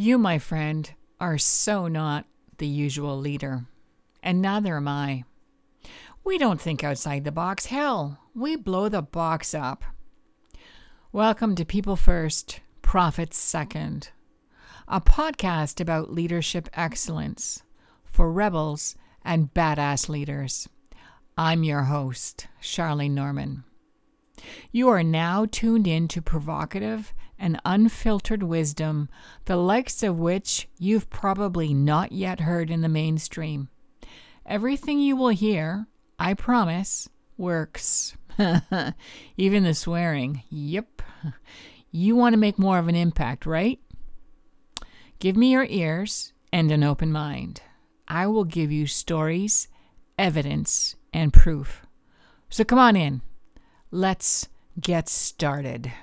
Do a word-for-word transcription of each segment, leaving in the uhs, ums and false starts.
You, my friend, are so not the usual leader, and neither am I. We don't think outside the box. Hell, we blow the box up. Welcome to People First, Profits Second, a podcast about leadership excellence for rebels and badass leaders. I'm your host, Charlene Norman. You are now tuned in to provocative and unfiltered wisdom, the likes of which you've probably not yet heard in the mainstream. Everything you will hear, I promise, works. Even the swearing. Yep. You want to make more of an impact, right? Give me your ears and an open mind. I will give you stories, evidence, and proof. So come on in. Let's get started.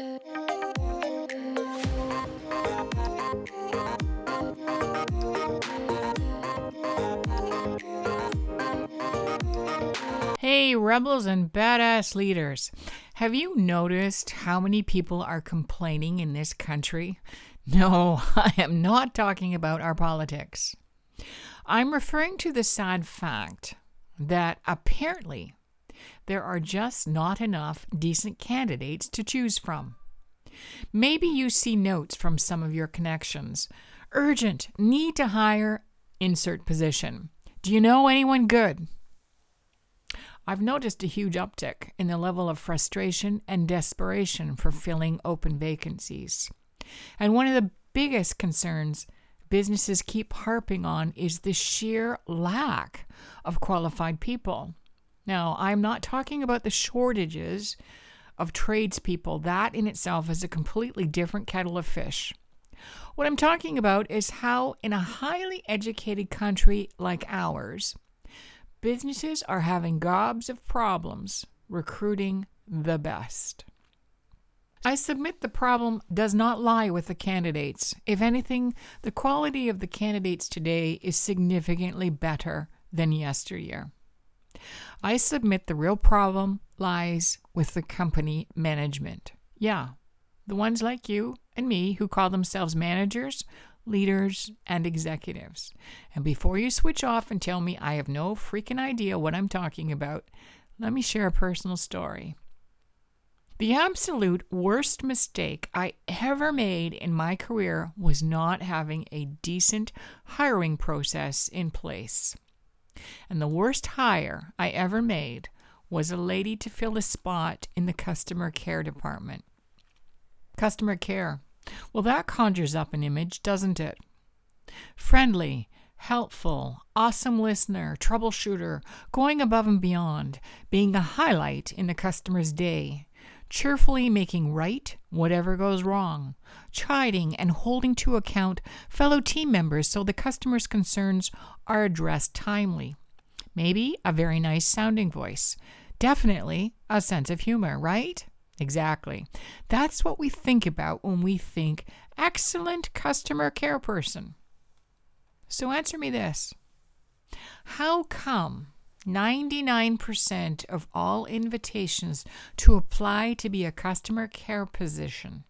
Hey, rebels and badass leaders. Have you noticed how many people are complaining in this country? No, I am not talking about our politics. I'm referring to the sad fact that apparently there are just not enough decent candidates to choose from. Maybe you see notes from some of your connections. Urgent, need to hire, insert position. Do you know anyone good? I've noticed a huge uptick in the level of frustration and desperation for filling open vacancies. And one of the biggest concerns businesses keep harping on is the sheer lack of qualified people. Now, I'm not talking about the shortages of tradespeople. That in itself is a completely different kettle of fish. What I'm talking about is how in a highly educated country like ours, businesses are having gobs of problems recruiting the best. I submit the problem does not lie with the candidates. If anything, the quality of the candidates today is significantly better than yesteryear. I submit the real problem lies with the company management. Yeah, the ones like you and me who call themselves managers, leaders, and executives. And before you switch off and tell me I have no freaking idea what I'm talking about, let me share a personal story. The absolute worst mistake I ever made in my career was not having a decent hiring process in place. And the worst hire I ever made was a lady to fill a spot in the customer care department. Customer care. Well, that conjures up an image, doesn't it? Friendly, helpful, awesome listener, troubleshooter, going above and beyond, being a highlight in the customer's day, cheerfully making right whatever goes wrong, chiding and holding to account fellow team members so the customer's concerns are addressed timely. Maybe a very nice sounding voice. Definitely a sense of humor, right? Exactly. That's what we think about when we think excellent customer care person. So answer me this. How come ninety-nine percent of all invitations to apply to be a customer care position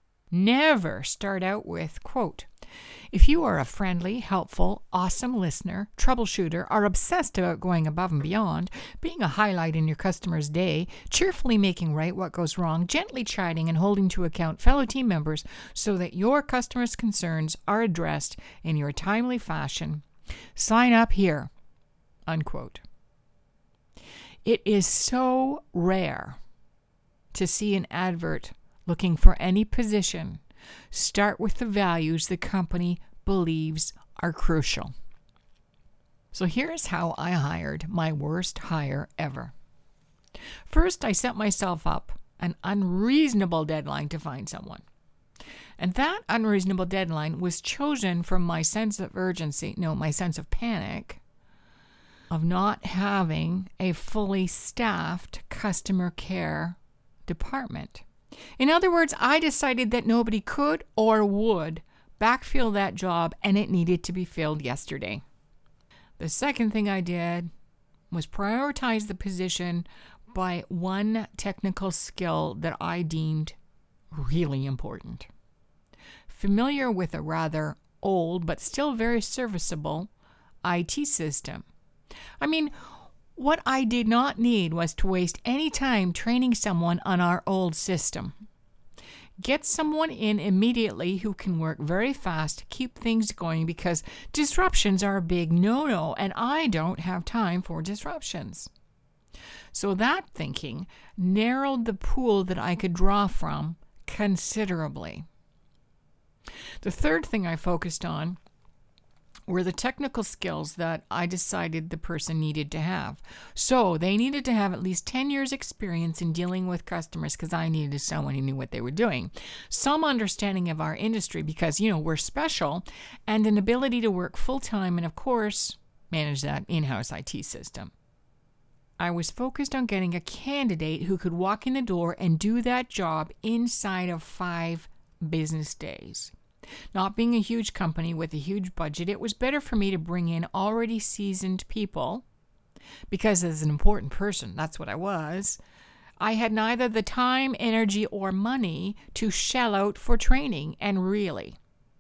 never start out with, quote, if you are a friendly, helpful, awesome listener, troubleshooter, are obsessed about going above and beyond, being a highlight in your customer's day, cheerfully making right what goes wrong, gently chiding and holding to account fellow team members so that your customers' concerns are addressed in your timely fashion, sign up here, unquote. It is so rare to see an advert looking for any position start with the values the company believes are crucial. So here's how I hired my worst hire ever. First, I set myself up an unreasonable deadline to find someone. And that unreasonable deadline was chosen from my sense of urgency, no, my sense of panic, of not having a fully staffed customer care department. In other words, I decided that nobody could or would backfill that job and it needed to be filled yesterday. The second thing I did was prioritize the position by one technical skill that I deemed really important. familiar with a rather old but still very serviceable I T system. I mean, what I did not need was to waste any time training someone on our old system. Get someone in immediately who can work very fast to keep things going, because disruptions are a big no-no, and I don't have time for disruptions. So that thinking narrowed the pool that I could draw from considerably. The third thing I focused on were the technical skills that I decided the person needed to have. So they needed to have at least ten years experience in dealing with customers, because I needed someone who knew what they were doing. Some understanding of our industry, because, you know, we're special, and an ability to work full-time and, of course, manage that in-house I T system. I was focused on getting a candidate who could walk in the door and do that job inside of five business days. Not being a huge company with a huge budget, it was better for me to bring in already seasoned people, because as an important person, that's what I was, I had neither the time, energy, or money to shell out for training. And really,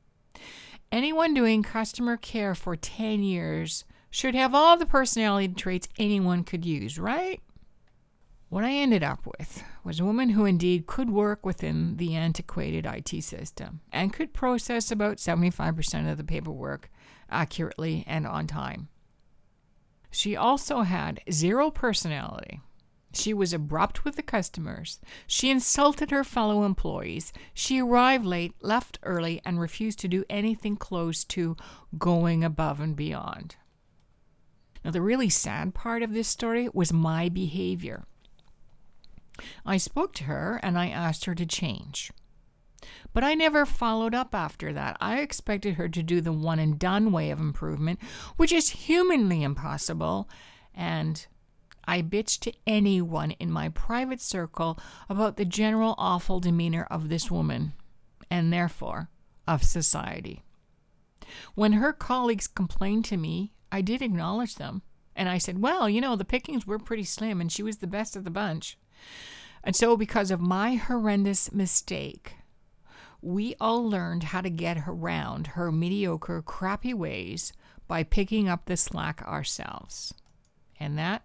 anyone doing customer care for ten years should have all the personality traits anyone could use, right? What I ended up with was a woman who indeed could work within the antiquated I T system and could process about seventy-five percent of the paperwork accurately and on time. She also had zero personality. She was abrupt with the customers. She insulted her fellow employees. She arrived late, left early, and refused to do anything close to going above and beyond. Now, the really sad part of this story was my behavior. I spoke to her and I asked her to change. But I never followed up after that. I expected her to do the one and done way of improvement, which is humanly impossible, and I bitched to anyone in my private circle about the general awful demeanor of this woman, and therefore of society. When her colleagues complained to me, I did acknowledge them, and I said, well, you know, the pickings were pretty slim and she was the best of the bunch. And so because of my horrendous mistake, we all learned how to get around her mediocre, crappy ways by picking up the slack ourselves. And that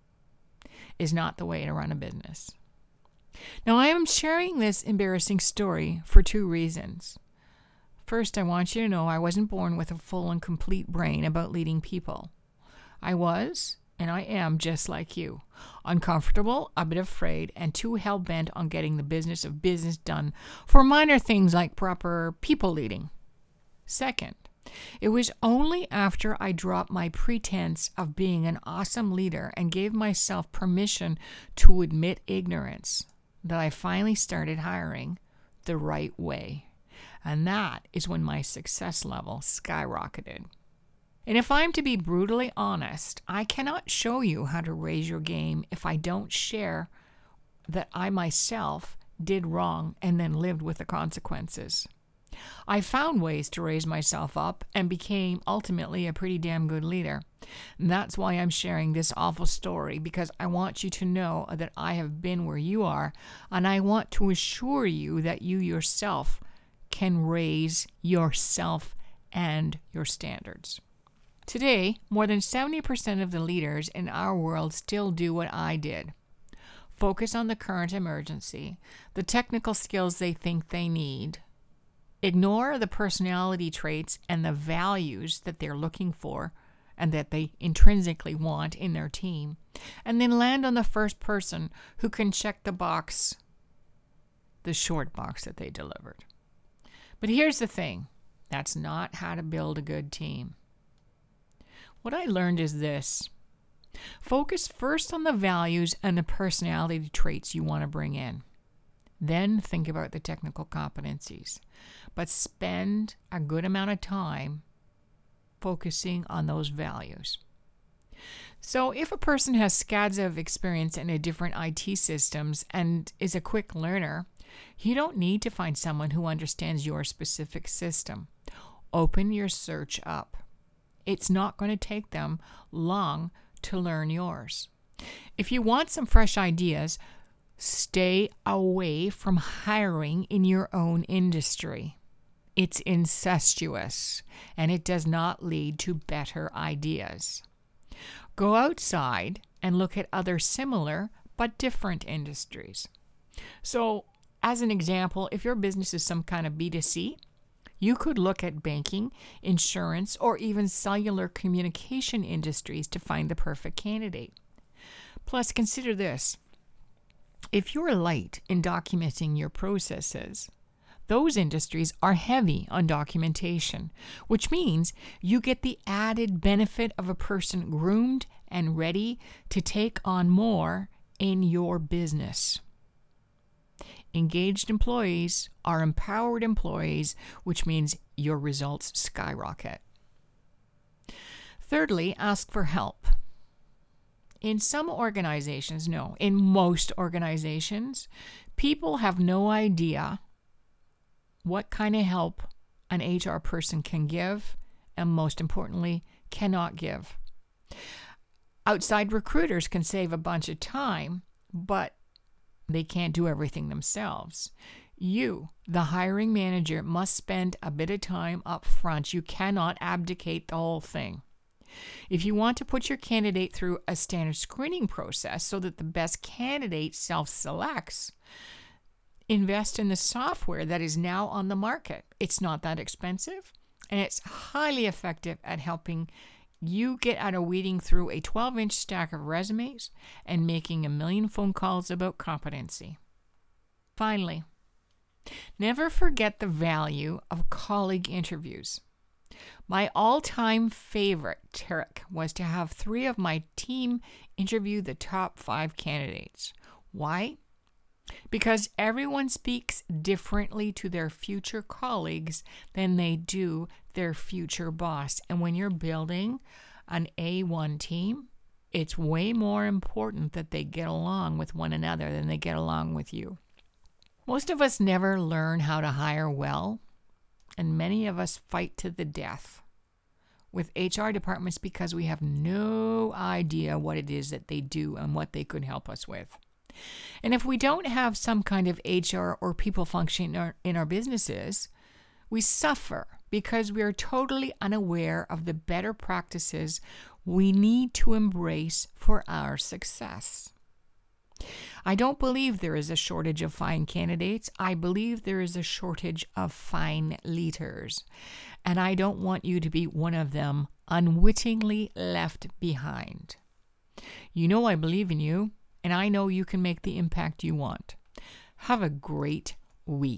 is not the way to run a business. Now, I am sharing this embarrassing story for two reasons. First, I want you to know I wasn't born with a full and complete brain about leading people. I was, and I am just like you, uncomfortable, a bit afraid, and too hell-bent on getting the business of business done for minor things like proper people leading. Second, it was only after I dropped my pretense of being an awesome leader and gave myself permission to admit ignorance that I finally started hiring the right way. And that is when my success level skyrocketed. And if I'm to be brutally honest, I cannot show you how to raise your game if I don't share that I myself did wrong and then lived with the consequences. I found ways to raise myself up and became ultimately a pretty damn good leader. And that's why I'm sharing this awful story, because I want you to know that I have been where you are, and I want to assure you that you yourself can raise yourself and your standards. Today, more than seventy percent of the leaders in our world still do what I did. Focus on the current emergency, the technical skills they think they need. Ignore the personality traits and the values that they're looking for and that they intrinsically want in their team, and then land on the first person who can check the box, the short box that they delivered. But here's the thing, that's not how to build a good team. What I learned is this. Focus first on the values and the personality traits you want to bring in. Then think about the technical competencies. But spend a good amount of time focusing on those values. So if a person has scads of experience in a different I T systems and is a quick learner, you don't need to find someone who understands your specific system. Open your search up. It's not going to take them long to learn yours. If you want some fresh ideas, stay away from hiring in your own industry. It's incestuous, and it does not lead to better ideas. Go outside and look at other similar but different industries. So, as an example, if your business is some kind of B two C, you could look at banking, insurance, or even cellular communication industries to find the perfect candidate. Plus, consider this. If you're light in documenting your processes, those industries are heavy on documentation, which means you get the added benefit of a person groomed and ready to take on more in your business. Engaged employees are empowered employees, which means your results skyrocket. Thirdly, ask for help. In some organizations, no, in most organizations, people have no idea what kind of help an H R person can give, and most importantly, cannot give. Outside recruiters can save a bunch of time, but they can't do everything themselves. You, the hiring manager, must spend a bit of time up front. You cannot abdicate the whole thing. If you want to put your candidate through a standard screening process so that the best candidate self-selects, invest in the software that is now on the market. It's not that expensive, and it's highly effective at helping you get out of weeding through a twelve-inch stack of resumes and making a million phone calls about competency. Finally, never forget the value of colleague interviews. My all-time favorite trick was to have three of my team interview the top five candidates. Why? Because everyone speaks differently to their future colleagues than they do their future boss. And when you're building an A one team, it's way more important that they get along with one another than they get along with you. Most of us never learn how to hire well, and many of us fight to the death with H R departments because we have no idea what it is that they do and what they could help us with. And if we don't have some kind of H R or people function in our, in our businesses, we suffer because we are totally unaware of the better practices we need to embrace for our success. I don't believe there is a shortage of fine candidates. I believe there is a shortage of fine leaders. And I don't want you to be one of them unwittingly left behind. You know I believe in you, and I know you can make the impact you want. Have a great week.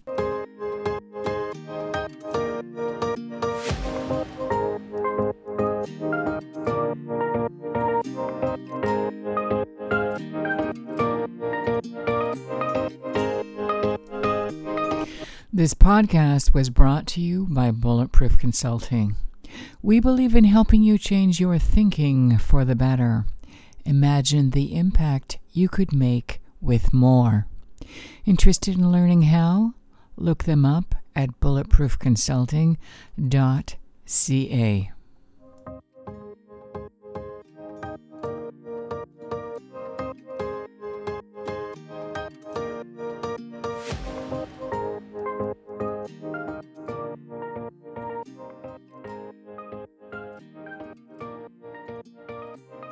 This podcast was brought to you by Bulletproof Consulting. We believe in helping you change your thinking for the better. Imagine the impact you could make with more. Interested in learning how? Look them up at bulletproof consulting dot c a.